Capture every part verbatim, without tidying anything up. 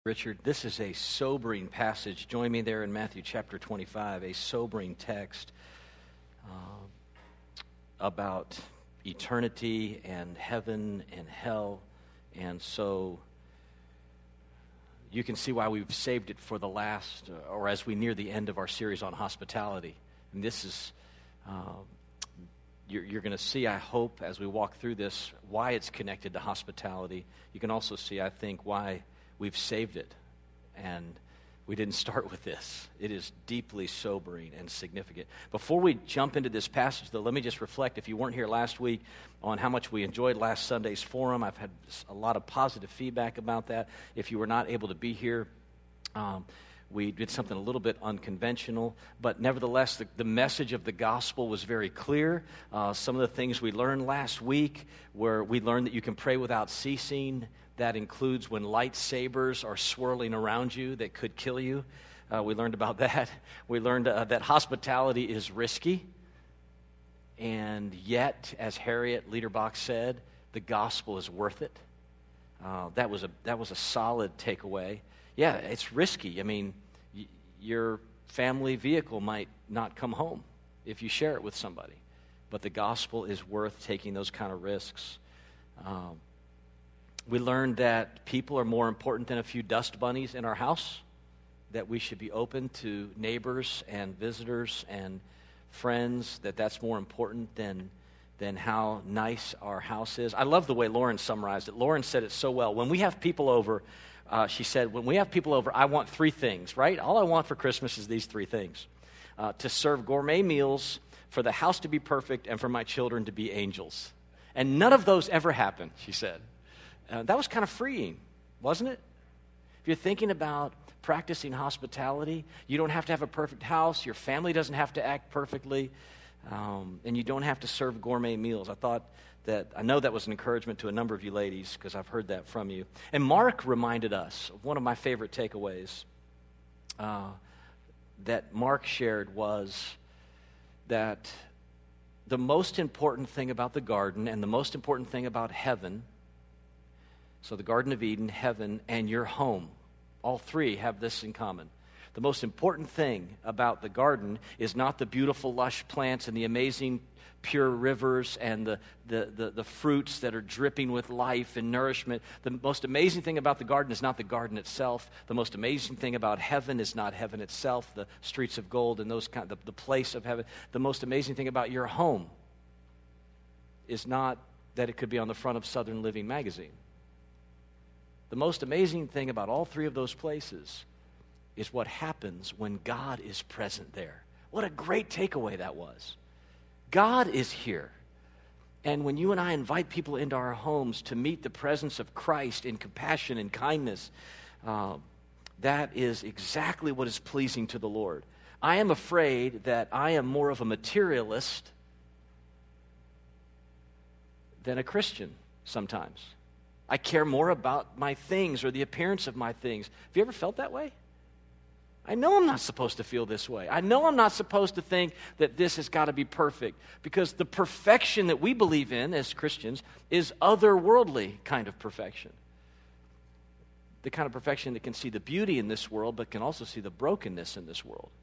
Richard, this is a sobering passage. Join me there in Matthew chapter twenty-five, a sobering text uh, about eternity and heaven and hell. And so you can see why we've saved it for the last, uh, or as we near the end of our series on hospitality. And this is, uh, you're, you're going to see, I hope, as we walk through this, why it's connected to hospitality. You can also see, I think, why we've saved it, and we didn't start with this. It is deeply sobering and significant. Before we jump into this passage, though, let me just reflect, if you weren't here last week, on how much we enjoyed last Sunday's forum. I've had a lot of positive feedback about that. If you were not able to be here, um, we did something a little bit unconventional, but nevertheless, the, the message of the gospel was very clear. Uh, some of the things we learned last week, where we learned that you can pray without ceasing. That includes when lightsabers are swirling around you that could kill you. Uh, we learned about that. We learned uh, that hospitality is risky. And yet, as Harriet Liederbach said, the gospel is worth it. Uh, that was a that was a solid takeaway. Yeah, it's risky. I mean, y- your family vehicle might not come home if you share it with somebody. But the gospel is worth taking those kind of risks. Um, We learned that people are more important than a few dust bunnies in our house, that we should be open to neighbors and visitors and friends, that that's more important than, than how nice our house is. I love the way Lauren summarized it. Lauren said it so well. When we have people over, uh, she said, when we have people over, I want three things, right? All I want for Christmas is these three things. Uh, to serve gourmet meals, for the house to be perfect, and for my children to be angels. And none of those ever happened, she said. Uh, that was kind of freeing, wasn't it? If you're thinking about practicing hospitality, you don't have to have a perfect house, your family doesn't have to act perfectly, um, and you don't have to serve gourmet meals. I thought that, I know that was an encouragement to a number of you ladies, because I've heard that from you. And Mark reminded us of one of my favorite takeaways uh, that Mark shared was that the most important thing about the garden and the most important thing about heaven, so the Garden of Eden, heaven, and your home, all three have this in common. The most important thing about the garden is not the beautiful, lush plants and the amazing, pure rivers and the, the, the, the fruits that are dripping with life and nourishment. The most amazing thing about the garden is not the garden itself. The most amazing thing about heaven is not heaven itself, the streets of gold and those kind, the, the place of heaven. The most amazing thing about your home is not that it could be on the front of Southern Living magazine. The most amazing thing about all three of those places is what happens when God is present there. What a great takeaway that was. God is here. And when you and I invite people into our homes to meet the presence of Christ in compassion and kindness, uh, that is exactly what is pleasing to the Lord. I am afraid that I am more of a materialist than a Christian sometimes. I care more about my things or the appearance of my things. Have you ever felt that way? I know I'm not supposed to feel this way. I know I'm not supposed to think that this has got to be perfect, because the perfection that we believe in as Christians is otherworldly kind of perfection. The kind of perfection that can see the beauty in this world but can also see the brokenness in this world.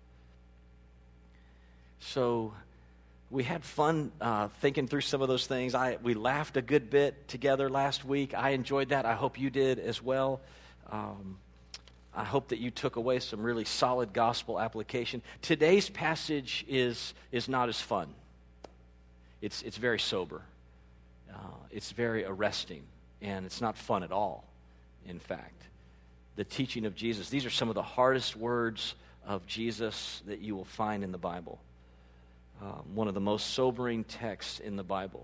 So we had fun uh, thinking through some of those things. I we laughed a good bit together last week. I enjoyed that. I hope you did as well. Um, I hope that you took away some really solid gospel application. Today's passage is is not as fun. It's it's very sober. Uh, it's very arresting, and it's not fun at all. In fact, the teaching of Jesus. These are some of the hardest words of Jesus that you will find in the Bible. Um, one of the most sobering texts in the Bible.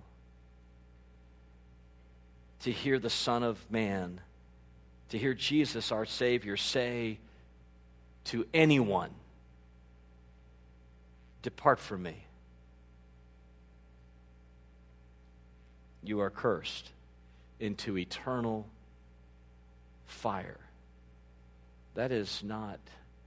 To hear the Son of Man, to hear Jesus, our Savior, say to anyone, "Depart from me. You are cursed into eternal fire." That is not,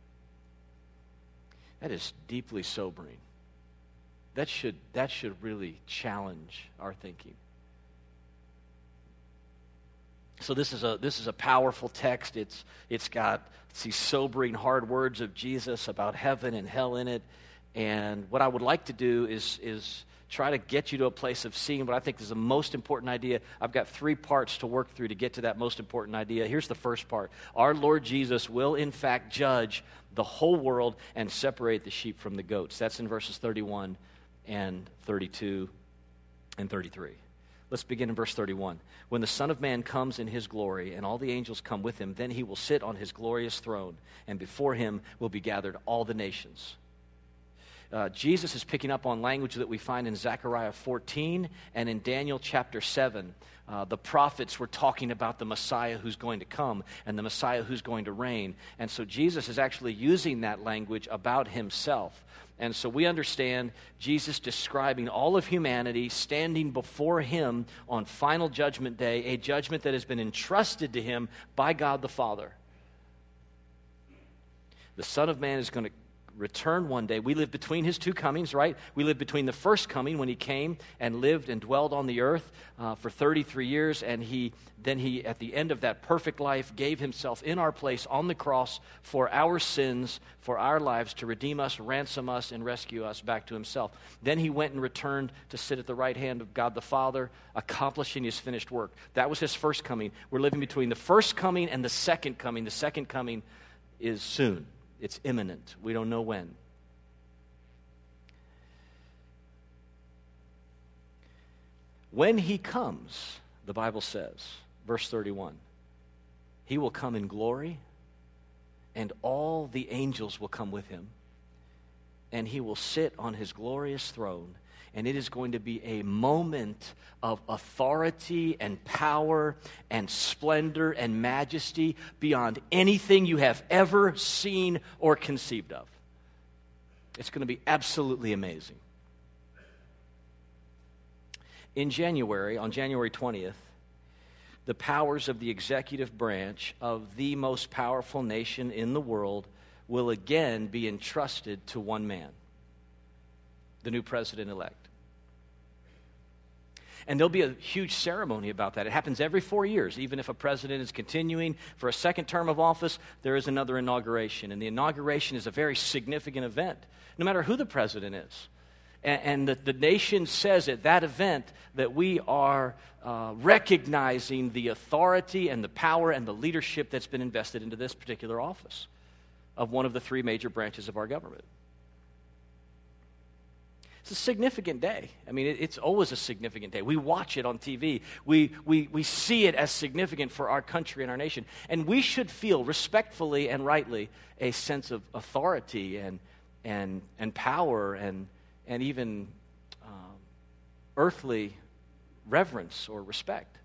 that is deeply sobering. That should, that should really challenge our thinking. So this is a this is a powerful text. It's it's got these sobering, hard words of Jesus about heaven and hell in it. And what I would like to do is is try to get you to a place of seeing what I think is the most important idea. I've got three parts to work through to get to that most important idea. Here's the first part. Our Lord Jesus will, in fact, judge the whole world and separate the sheep from the goats. That's in verses thirty-one and thirty-two and thirty-three. Let's begin in verse thirty-one. When the Son of Man comes in his glory, and all the angels come with him, then he will sit on his glorious throne, and before him will be gathered all the nations. Uh, Jesus is picking up on language that we find in Zechariah fourteen and in Daniel chapter seven. Uh, the prophets were talking about the Messiah who's going to come and the Messiah who's going to reign. And so Jesus is actually using that language about himself. And so we understand Jesus describing all of humanity standing before him on final judgment day, a judgment that has been entrusted to him by God the Father. The Son of Man is going to return one day. We live between his two comings, right? We live between the first coming when he came and lived and dwelled on the earth uh, for thirty-three years, and he then he, at the end of that perfect life, gave himself in our place on the cross for our sins, for our lives, to redeem us, ransom us, and rescue us back to himself. Then he went and returned to sit at the right hand of God the Father, accomplishing his finished work. That was his first coming. We're living between the first coming and the second coming. The second coming is soon. It's imminent. We don't know when. When he comes, the Bible says, verse thirty-one, he will come in glory, and all the angels will come with him, and he will sit on his glorious throne, and it is going to be a moment of authority and power and splendor and majesty beyond anything you have ever seen or conceived of. It's going to be absolutely amazing. In January, on January twentieth, the powers of the executive branch of the most powerful nation in the world will again be entrusted to one man, the new president-elect. And there'll be a huge ceremony about that. It happens every four years. Even if a president is continuing for a second term of office, there is another inauguration. And the inauguration is a very significant event, no matter who the president is. And, and the, the nation says at that event that we are uh, recognizing the authority and the power and the leadership that's been invested into this particular office of one of the three major branches of our government. It's a significant day. I mean, it, it's always a significant day. We watch it on T V. We, we, we see it as significant for our country and our nation. And we should feel, respectfully and rightly, a sense of authority and, and, and power and, and even um, earthly reverence or respect.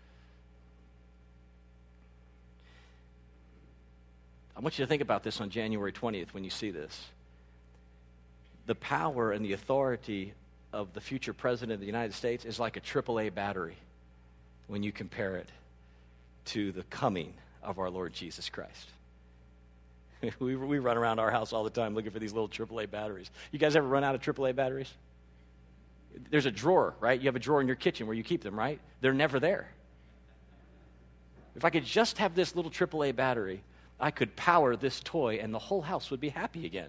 I want you to think about this on January twentieth when you see this. The power and the authority of the future president of the United States is like a triple A battery when you compare it to the coming of our Lord Jesus Christ. we, we run around our house all the time looking for these little triple A batteries. You guys ever run out of triple A batteries? There's a drawer, right? You have a drawer in your kitchen where you keep them, right? They're never there. If I could just have this little triple A battery, I could power this toy and the whole house would be happy again.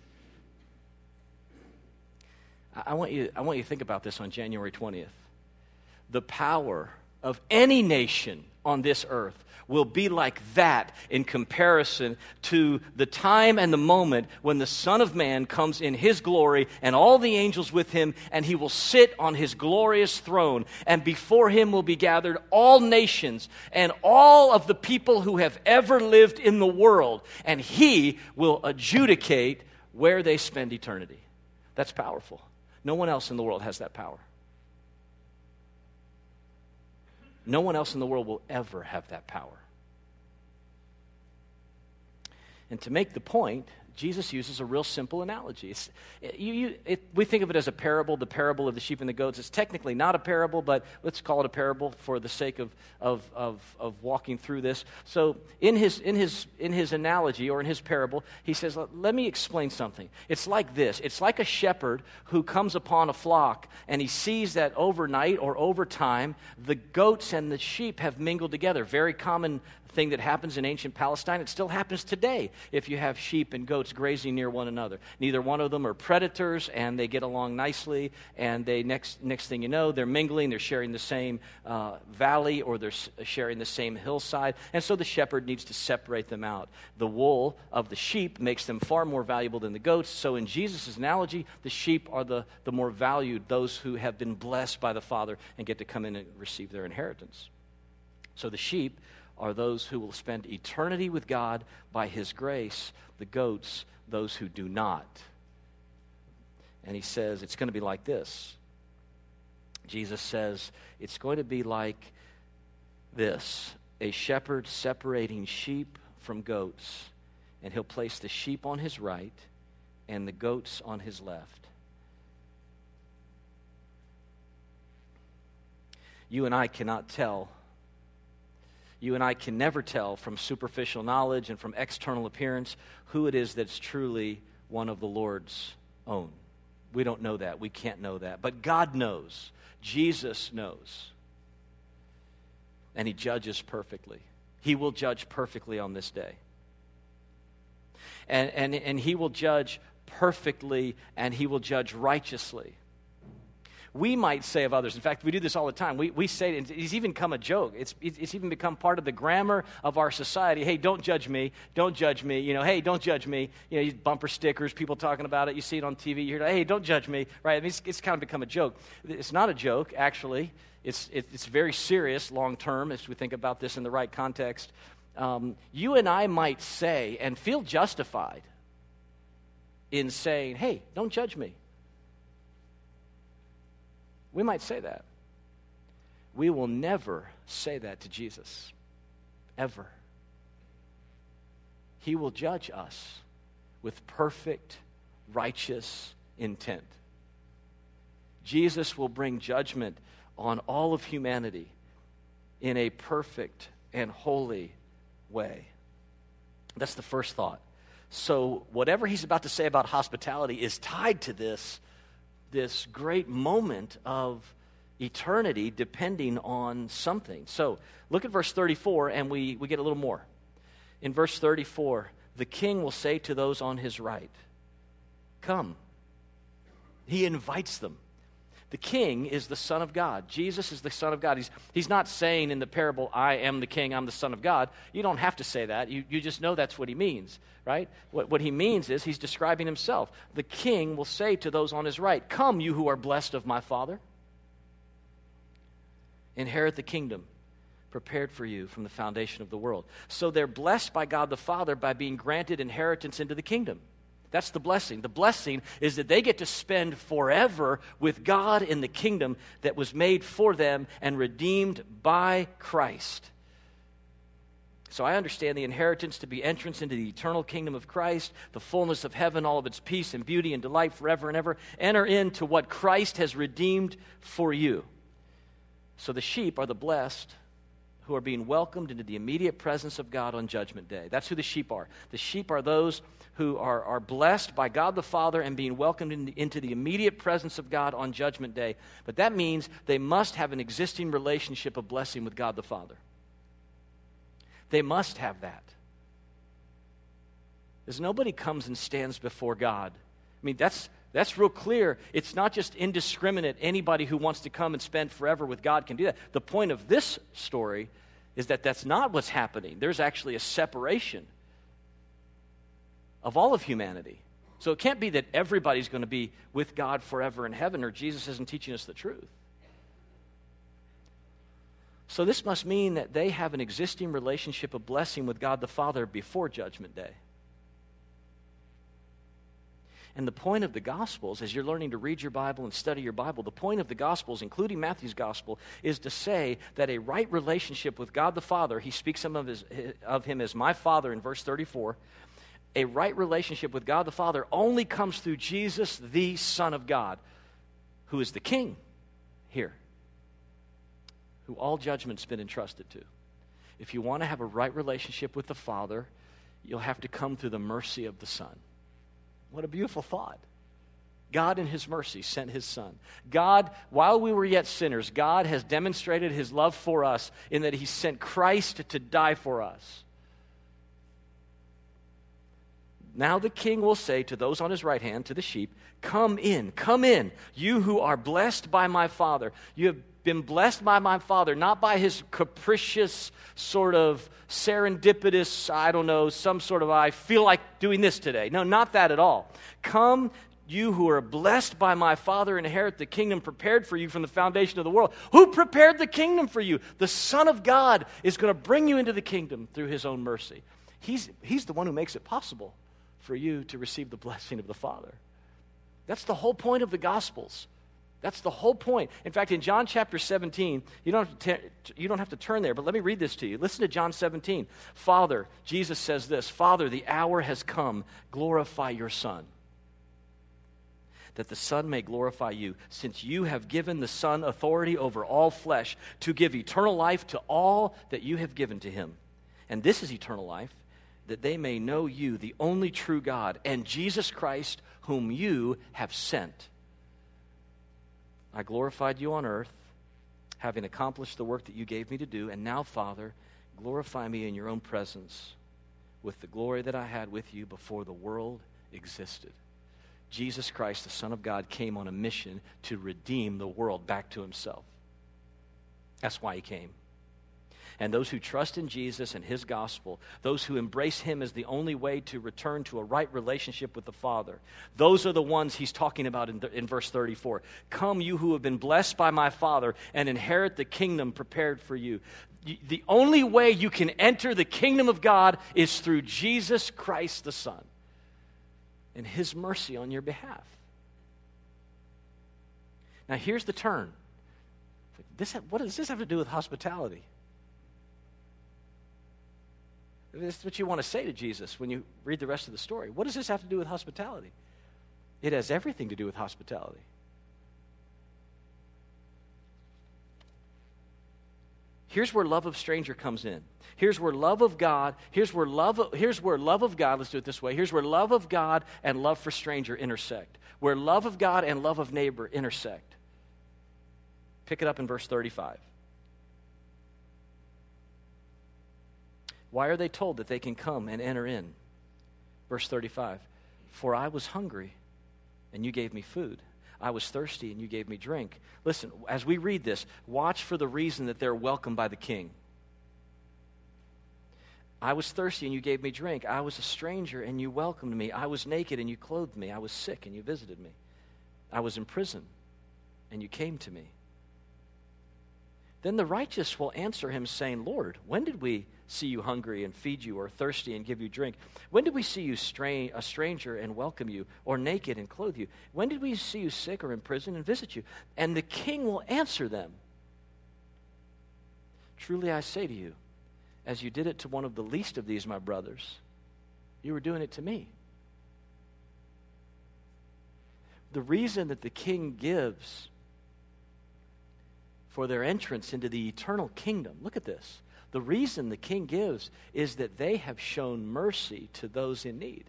I want you, I want you to think about this on January twentieth. The power of any nation on this earth will be like that in comparison to the time and the moment when the Son of Man comes in his glory and all the angels with him, and he will sit on his glorious throne, and before him will be gathered all nations and all of the people who have ever lived in the world, and he will adjudicate where they spend eternity. That's powerful. No one else in the world has that power. No one else in the world will ever have that power. And to make the point, Jesus uses a real simple analogy. It's, you, you, it, we think of it as a parable, the parable of the sheep and the goats. It's technically not a parable, but let's call it a parable for the sake of, of, of, of walking through this. So in his, in, his, in his analogy or in his parable, he says, let me explain something. It's like this. It's like a shepherd who comes upon a flock and he sees that overnight or over time, the goats and the sheep have mingled together. Very common thing that happens in ancient Palestine. It still happens today if you have sheep and goats grazing near one another. Neither one of them are predators, and they get along nicely, and they next next thing you know, they're mingling, they're sharing the same uh, valley, or they're sharing the same hillside, and so the shepherd needs to separate them out. The wool of the sheep makes them far more valuable than the goats, so in Jesus' analogy, the sheep are the, the more valued, those who have been blessed by the Father and get to come in and receive their inheritance. So the sheep are those who will spend eternity with God by his grace, the goats, those who do not. And he says it's going to be like this. Jesus says it's going to be like this, a shepherd separating sheep from goats, and he'll place the sheep on his right and the goats on his left. You and I cannot tell You and I can never tell from superficial knowledge and from external appearance who it is that's truly one of the Lord's own. We don't know that. We can't know that. But God knows. Jesus knows. And he judges perfectly. He will judge perfectly on this day. And, and, and he will judge perfectly, and he will judge righteously. We might say of others, in fact, we do this all the time. We, we say, it's even become a joke. It's, it's even become part of the grammar of our society. Hey, don't judge me. Don't judge me. You know, hey, don't judge me. You know, bumper stickers, people talking about it. You see it on T V. You hear, hey, don't judge me. Right? I mean, it's, it's kind of become a joke. It's not a joke, actually. It's, it, it's very serious long term as we think about this in the right context. Um, you and I might say and feel justified in saying, hey, don't judge me. We might say that. We will never say that to Jesus, ever. He will judge us with perfect, righteous intent. Jesus will bring judgment on all of humanity in a perfect and holy way. That's the first thought. So whatever he's about to say about hospitality is tied to this this great moment of eternity depending on something. So look at verse thirty-four, and we, we get a little more. In verse thirty-four, the king will say to those on his right, come. He invites them. The king is the Son of God. Jesus is the Son of God. He's, he's not saying in the parable, I am the king, I'm the Son of God. You don't have to say that. You, you just know that's what he means, right? What, what he means is he's describing himself. The king will say to those on his right, come, you who are blessed of my Father. Inherit the kingdom prepared for you from the foundation of the world. So they're blessed by God the Father by being granted inheritance into the kingdom. That's the blessing. The blessing is that they get to spend forever with God in the kingdom that was made for them and redeemed by Christ. So I understand the inheritance to be entrance into the eternal kingdom of Christ, the fullness of heaven, all of its peace and beauty and delight forever and ever. Enter into what Christ has redeemed for you. So the sheep are the blessed who are being welcomed into the immediate presence of God on Judgment Day. That's who the sheep are. The sheep are those who are, are blessed by God the Father and being welcomed in, into the immediate presence of God on Judgment Day. But that means they must have an existing relationship of blessing with God the Father. They must have that. Because nobody comes and stands before God. I mean, that's that's real clear. It's not just indiscriminate. Anybody who wants to come and spend forever with God can do that. The point of this story is that that's not what's happening. There's actually a separation of all of humanity. So it can't be that everybody's going to be with God forever in heaven, or Jesus isn't teaching us the truth. So this must mean that they have an existing relationship of blessing with God the Father before Judgment Day. And the point of the Gospels, as you're learning to read your Bible and study your Bible, the point of the Gospels, including Matthew's Gospel, is to say that a right relationship with God the Father, he speaks of, his, of him as my Father in verse thirty-four, a right relationship with God the Father only comes through Jesus, the Son of God, who is the King here, who all judgment's been entrusted to. If you want to have a right relationship with the Father, you'll have to come through the mercy of the Son. What a beautiful thought. God in his mercy sent his Son. God, while we were yet sinners, God has demonstrated his love for us in that he sent Christ to die for us. Now the King will say to those on his right hand, to the sheep, come in, come in, you who are blessed by my Father. You have been blessed by my Father, not by his capricious, sort of serendipitous, I don't know, some sort of, I feel like doing this today. No, not that at all. Come, you who are blessed by my Father, inherit the kingdom prepared for you from the foundation of the world. Who prepared the kingdom for you? The Son of God is going to bring you into the kingdom through his own mercy. He's, he's the one who makes it possible for you to receive the blessing of the Father. That's the whole point of the Gospels. That's the whole point. In fact, in John chapter seventeen, you don't have to, t- you don't have to turn there, but let me read this to you. Listen to John seventeen. Father, Jesus says this, Father, the hour has come. Glorify your Son, that the Son may glorify you, since you have given the Son authority over all flesh to give eternal life to all that you have given to him. And this is eternal life, that they may know you, the only true God, and Jesus Christ, whom you have sent. I glorified you on earth, having accomplished the work that you gave me to do, and now, Father, glorify me in your own presence with the glory that I had with you before the world existed. Jesus Christ, the Son of God, came on a mission to redeem the world back to himself. That's why he came. And those who trust in Jesus and his gospel, those who embrace him as the only way to return to a right relationship with the Father, those are the ones he's talking about in, in verse thirty-four. Come, you who have been blessed by my Father, and inherit the kingdom prepared for you. The only way you can enter the kingdom of God is through Jesus Christ the Son and his mercy on your behalf. Now here's the turn. This, what does this have to do with hospitality? This is what you want to say to Jesus when you read the rest of the story. What does this have to do with hospitality? It has everything to do with hospitality. Here's where love of stranger comes in. Here's where love of God, here's where love of, here's where love of God, let's do it this way. Here's where love of God and love for stranger intersect. Where love of God and love of neighbor intersect. Pick it up in verse thirty-five. Why are they told that they can come and enter in? Verse thirty-five. For I was hungry, and you gave me food. I was thirsty, and you gave me drink. Listen, as we read this, watch for the reason that they're welcomed by the King. I was thirsty, and you gave me drink. I was a stranger, and you welcomed me. I was naked, and you clothed me. I was sick, and you visited me. I was in prison, and you came to me. Then the righteous will answer him, saying, Lord, when did we see you hungry and feed you, or thirsty and give you drink? When did we see you stra- a stranger and welcome you, or naked and clothe you? When did we see you sick or in prison and visit you? And the King will answer them, truly I say to you, as you did it to one of the least of these, my brothers, you were doing it to me. The reason that the King gives for their entrance into the eternal kingdom, look at this. The reason the King gives is that they have shown mercy to those in need.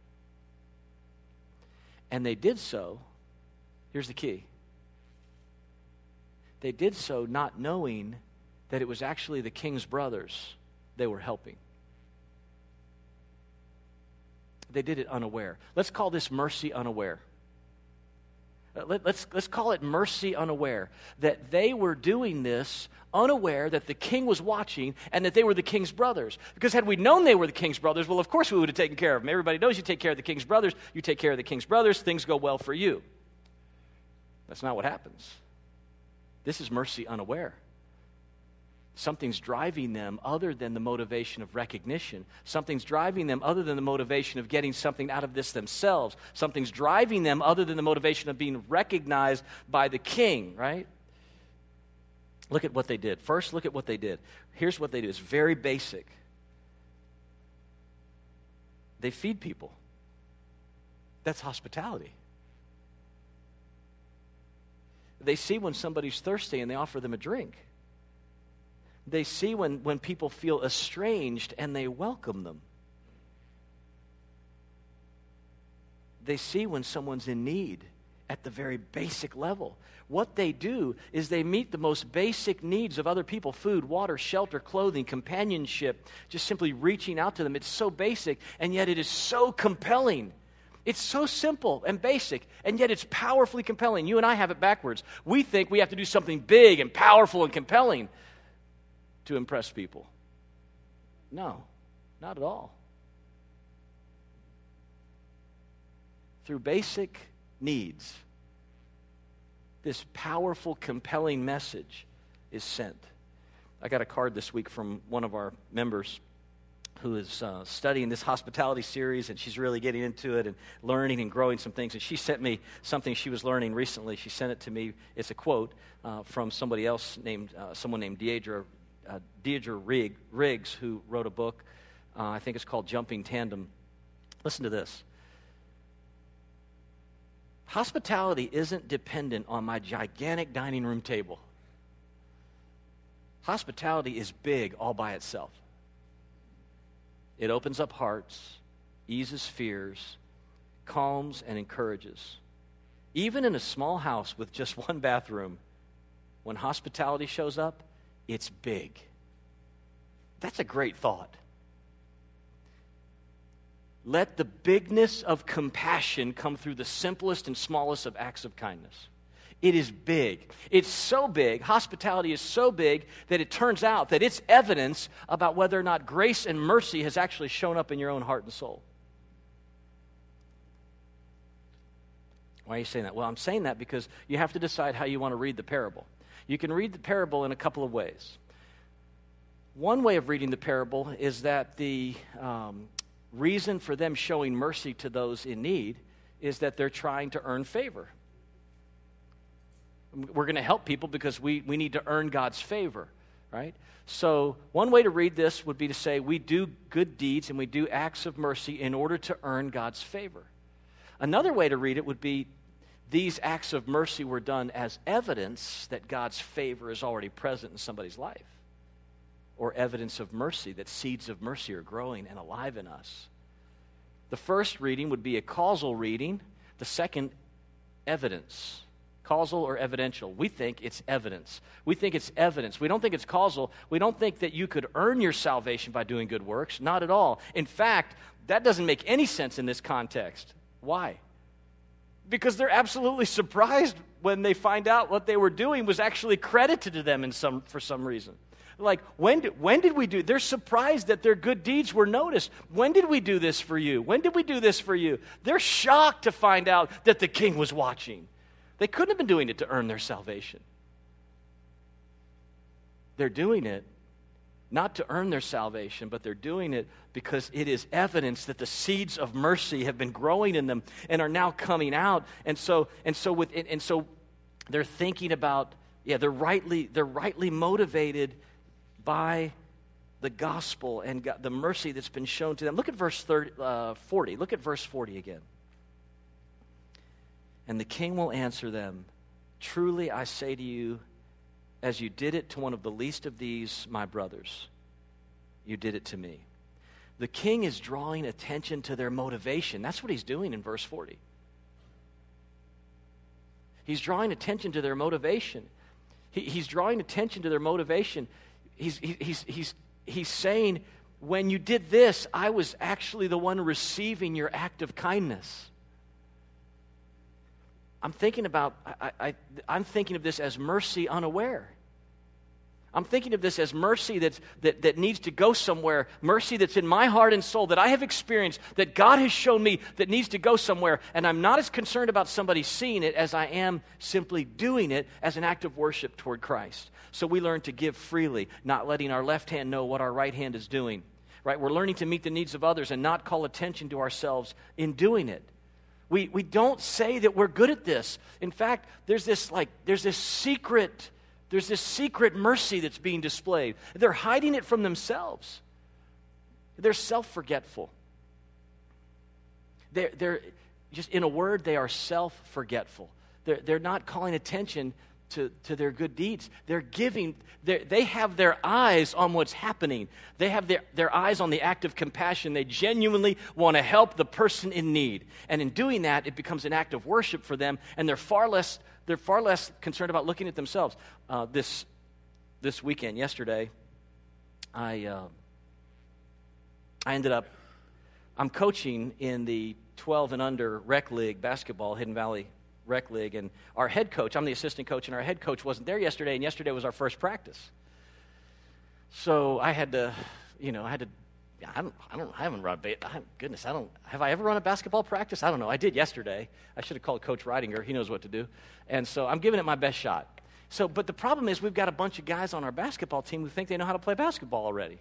And they did so, here's the key. They did so not knowing that it was actually the King's brothers they were helping. They did it unaware. Let's call this mercy unaware. Let, let's, let's call it mercy unaware, that they were doing this unaware that the King was watching and that they were the King's brothers. Because had we known they were the King's brothers, well, of course we would have taken care of them. Everybody knows you take care of the King's brothers, you take care of the King's brothers, things go well for you. That's not what happens. This is mercy unaware. Something's driving them other than the motivation of recognition. Something's driving them other than the motivation of getting something out of this themselves. Something's driving them other than the motivation of being recognized by the King, right? Look at what they did. First, look at what they did. Here's what they did. It's very basic. they feed people. That's hospitality. They see when somebody's thirsty and they offer them a drink. They see when, when people feel estranged and they welcome them. They see when someone's in need at the very basic level. What they do is they meet the most basic needs of other people: food, water, shelter, clothing, companionship, just simply reaching out to them. It's so basic, and yet it is so compelling. It's so simple and basic, and yet it's powerfully compelling. You and I have it backwards. We think we have to do something big and powerful and compelling to impress people. No, not at all. Through basic needs, this powerful, compelling message is sent. I got a card this week from one of our members who is uh, studying this hospitality series, and she's really getting into it and learning and growing some things. And she sent me something she was learning recently. She sent it to me. It's a quote uh, from somebody else named, uh, someone named Deidre, uh, Deidre Rigg, Riggs, who wrote a book. Uh, I think it's called Jumping Tandem. Listen to this. Hospitality isn't dependent on my gigantic dining room table. Hospitality is big all by itself. It opens up hearts, eases fears, calms and encourages. Even in a small house with just one bathroom, when hospitality shows up, it's big. That's a great thought. Let the bigness of compassion come through the simplest and smallest of acts of kindness. It is big. It's so big, hospitality is so big, that it turns out that it's evidence about whether or not grace and mercy has actually shown up in your own heart and soul. Why are you saying that? Well, I'm saying that because you have to decide how you want to read the parable. You can read the parable in a couple of ways. One way of reading the parable is that the um, reason for them showing mercy to those in need is that they're trying to earn favor. We're going to help people because we, we need to earn God's favor, right? So one way to read this would be to say we do good deeds and we do acts of mercy in order to earn God's favor. Another way to read it would be these acts of mercy were done as evidence that God's favor is already present in somebody's life, or evidence of mercy, that seeds of mercy are growing and alive in us. The first reading would be a causal reading. The second, evidence. Causal or evidential. We think it's evidence. We think it's evidence. We don't think it's causal. We don't think that you could earn your salvation by doing good works. Not at all. In fact, that doesn't make any sense in this context. Why? Because they're absolutely surprised when they find out what they were doing was actually credited to them in some for some reason. Like, when did, when did we do? They're surprised that their good deeds were noticed. When did we do this for you? When did we do this for you? They're shocked to find out that the king was watching. They couldn't have been doing it to earn their salvation. They're doing it not to earn their salvation, but they're doing it because it is evidence that the seeds of mercy have been growing in them and are now coming out. And so, and so, with, and so, they're thinking about, yeah, they're rightly, they're rightly motivated by the gospel and God, the mercy that's been shown to them. Look at verse thirty, uh, forty. Look at verse forty again. And the king will answer them, "Truly I say to you, as you did it to one of the least of these, my brothers, you did it to me." The king is drawing attention to their motivation. That's what he's doing in verse forty. He's drawing attention to their motivation. He, he's drawing attention to their motivation. He's, he, he's, he's, he's saying, when you did this, I was actually the one receiving your act of kindness. I'm thinking about, I, I, I'm thinking of this as mercy unaware. I'm thinking of this as mercy that's, that, that needs to go somewhere, mercy that's in my heart and soul that I have experienced, that God has shown me that needs to go somewhere, and I'm not as concerned about somebody seeing it as I am simply doing it as an act of worship toward Christ. So we learn to give freely, not letting our left hand know what our right hand is doing. Right? We're learning to meet the needs of others and not call attention to ourselves in doing it. We we don't say that we're good at this. In fact, there's this like there's this secret there's this secret mercy that's being displayed. They're hiding it from themselves. They're self-forgetful. They're, they're just, in a word, they are self-forgetful. They're, they're not calling attention to, to their good deeds. They're giving, they're, they have their eyes on what's happening. They have their, their eyes on the act of compassion. They genuinely want to help the person in need. And in doing that, it becomes an act of worship for them, and they're far less, they're far less concerned about looking at themselves. Uh, this, this weekend, yesterday, I, uh, I ended up, I'm coaching in the twelve and under rec league basketball, Hidden Valley Rec League, and our head coach, I'm the assistant coach, and our head coach wasn't there yesterday, and yesterday was our first practice. So I had to, you know, I had to, I don't, I don't, I haven't run, I, goodness, I don't, have I ever run a basketball practice? I don't know. I did yesterday. I should have called Coach Reidinger. He knows what to do. And so I'm giving it my best shot. So, but the problem is we've got a bunch of guys on our basketball team who think they know how to play basketball already.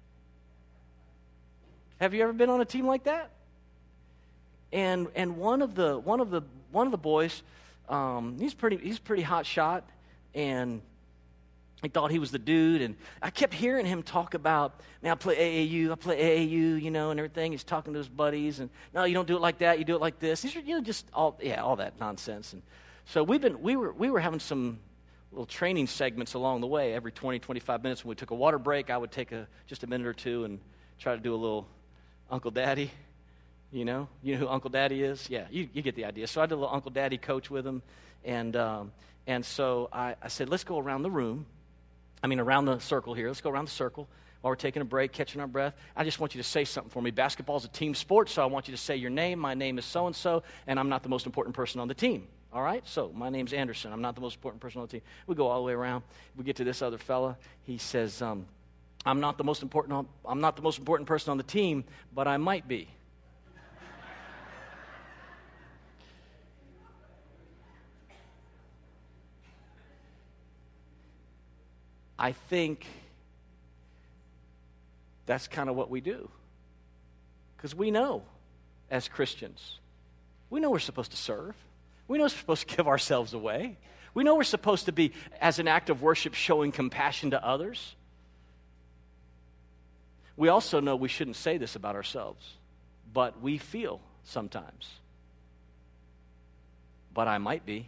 Have you ever been on a team like that? And and one of the one of the one of the boys, um, he's pretty he's pretty hot shot, and he thought he was the dude. And I kept hearing him talk about, man, I play A A U, I play A A U, you know, and everything. He's talking to his buddies, and no, you don't do it like that. You do it like this. These are, you know, just all yeah, all that nonsense. And so we've been we were we were having some little training segments along the way. Every twenty, twenty-five minutes, when we took a water break, I would take a just a minute or two and try to do a little Uncle Daddy. You know, you know who Uncle Daddy is? Yeah, you, you get the idea. So I did a little Uncle Daddy coach with him, and um, and so I, I said, let's go around the room. I mean, around the circle here. Let's go around the circle while we're taking a break, catching our breath. I just want you to say something for me. Basketball is a team sport, so I want you to say your name. My name is so-and-so, and I'm not the most important person on the team. All right? So my name's Anderson. I'm not the most important person on the team. We go all the way around. We get to this other fella. He says, um, I'm not the most important on, I'm not the most important person on the team, but I might be. I think that's kind of what we do. Because we know, as Christians, we know we're supposed to serve. We know we're supposed to give ourselves away. We know we're supposed to be, as an act of worship, showing compassion to others. We also know we shouldn't say this about ourselves, but we feel sometimes. But I might be.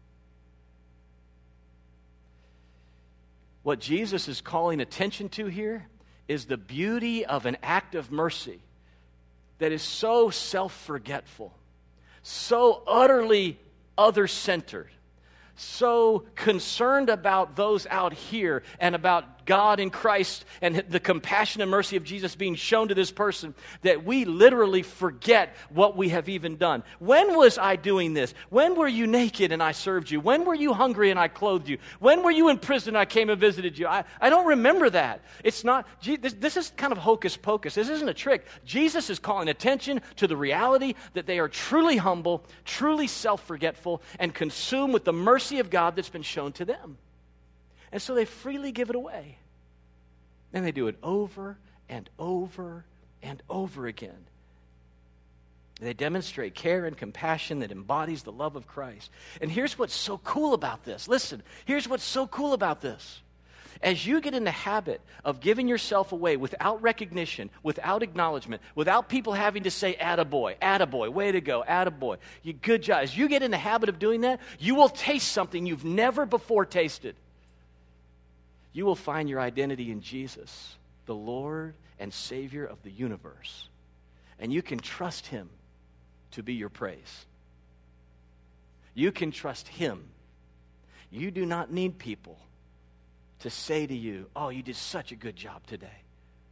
What Jesus is calling attention to here is the beauty of an act of mercy that is so self-forgetful, so utterly other-centered, so concerned about those out here and about God in Christ and the compassion and mercy of Jesus being shown to this person that we literally forget what we have even done. When was I doing this? When were you naked and I served you? When were you hungry and I clothed you? When were you in prison and I came and visited you? I, I don't remember that. It's not, this, this is kind of hocus pocus. This isn't a trick. Jesus is calling attention to the reality that they are truly humble, truly self-forgetful, and consumed with the mercy of God that's been shown to them. And so they freely give it away. And they do it over and over and over again. They demonstrate care and compassion that embodies the love of Christ. And here's what's so cool about this. Listen, here's what's so cool about this. As you get in the habit of giving yourself away without recognition, without acknowledgement, without people having to say, attaboy, attaboy, way to go, attaboy, you good job. As you get in the habit of doing that, you will taste something you've never before tasted. You will find your identity in Jesus, the Lord and Savior of the universe. And you can trust Him to be your praise. You can trust Him. You do not need people to say to you, oh, you did such a good job today.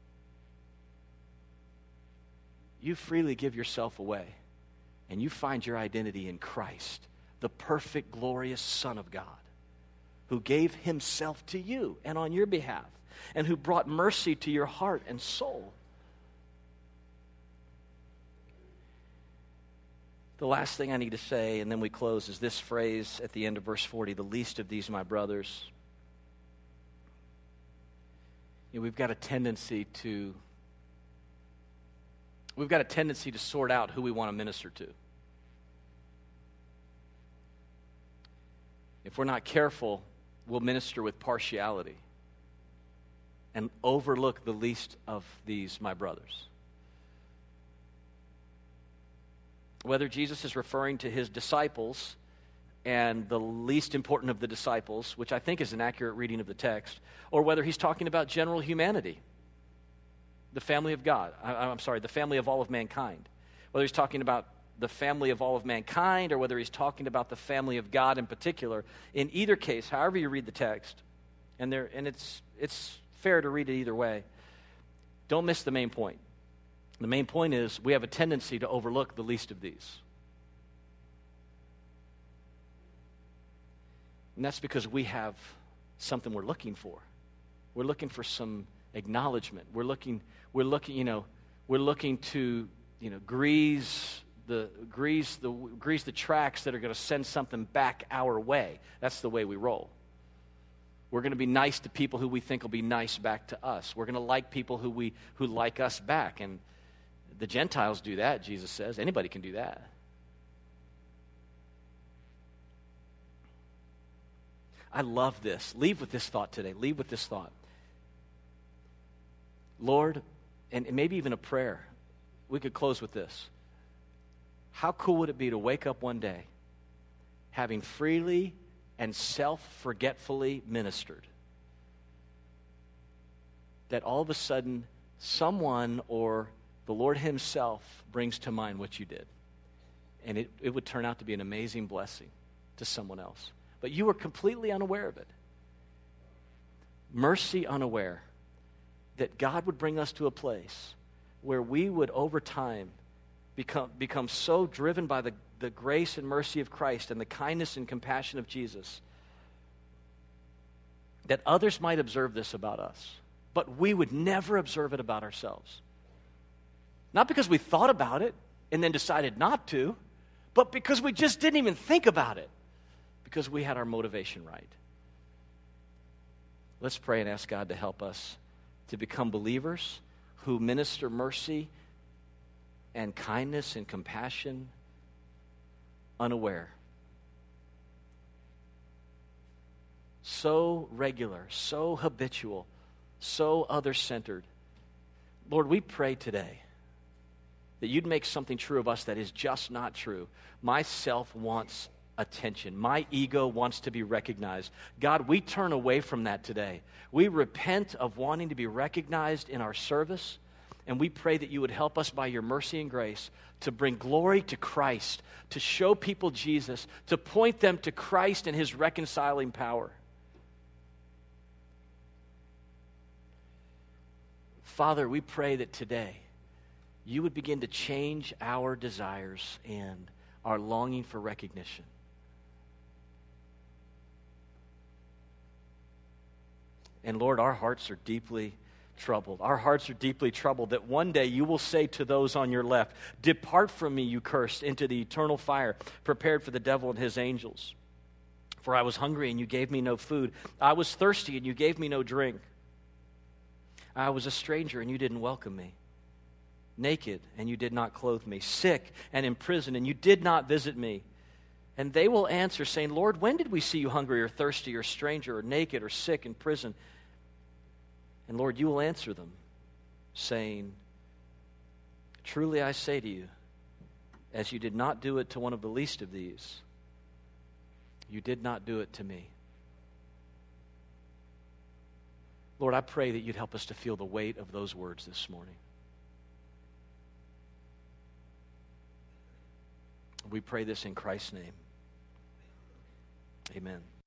You freely give yourself away, and you find your identity in Christ, the perfect, glorious Son of God, who gave Himself to you and on your behalf, and who brought mercy to your heart and soul. The last thing I need to say, and then we close, is this phrase at the end of verse forty, the least of these, my brothers. You know, we've got a tendency to, we've got a tendency to sort out who we want to minister to. If we're not careful, we'll minister with partiality and overlook the least of these, my brothers. whether Jesus is referring to his disciples and the least important of the disciples, which I think is an accurate reading of the text, or whether he's talking about general humanity, the family of God. I, I'm sorry, the family of all of mankind. Whether he's talking about the family of all of mankind or whether he's talking about the family of God in particular. In either case, however you read the text, and there and it's it's fair to read it either way, don't miss the main point. The main point is we have a tendency to overlook the least of these. And that's because we have something we're looking for. We're looking for some acknowledgement. We're looking, we're looking, you know, we're looking to, you know, grease the grease the grease the tracks that are going to send something back our way. That's the way we roll. We're going to be nice to people who we think will be nice back to us. We're going to like people who we who like us back. And the Gentiles do that, Jesus says. Anybody can do that. I love this. Leave with this thought today. Leave with this thought. Lord, and maybe even a prayer. We could close with this. How cool would it be to wake up one day having freely and self-forgetfully ministered? That all of a sudden someone or the Lord himself brings to mind what you did. And it, it would turn out to be an amazing blessing to someone else. But you were completely unaware of it. Mercy unaware. That God would bring us to a place where we would over time become, become so driven by the, the grace and mercy of Christ and the kindness and compassion of Jesus that others might observe this about us, but we would never observe it about ourselves. Not because we thought about it and then decided not to, but because we just didn't even think about it, because we had our motivation right. Let's pray and ask God to help us to become believers who minister mercy and kindness and compassion unaware. So regular, so habitual, so other-centered. Lord, we pray today that you'd make something true of us that is just not true. Myself wants attention. My ego wants to be recognized. God, we turn away from that today. We repent of wanting to be recognized in our service, and we pray that you would help us by your mercy and grace to bring glory to Christ, to show people Jesus, to point them to Christ and his reconciling power. Father, we pray that today you would begin to change our desires and our longing for recognition. And Lord, our hearts are deeply troubled. Our hearts are deeply troubled that one day you will say to those on your left, "Depart from me, you cursed, into the eternal fire prepared for the devil and his angels. For I was hungry and you gave me no food. I was thirsty and you gave me no drink. I was a stranger and you didn't welcome me. Naked and you did not clothe me. Sick and in prison and you did not visit me." And they will answer, saying, "Lord, when did we see you hungry or thirsty or stranger or naked or sick in prison?" And Lord, you will answer them, saying, "Truly I say to you, as you did not do it to one of the least of these, you did not do it to me." Lord, I pray that you'd help us to feel the weight of those words this morning. We pray this in Christ's name. Amen.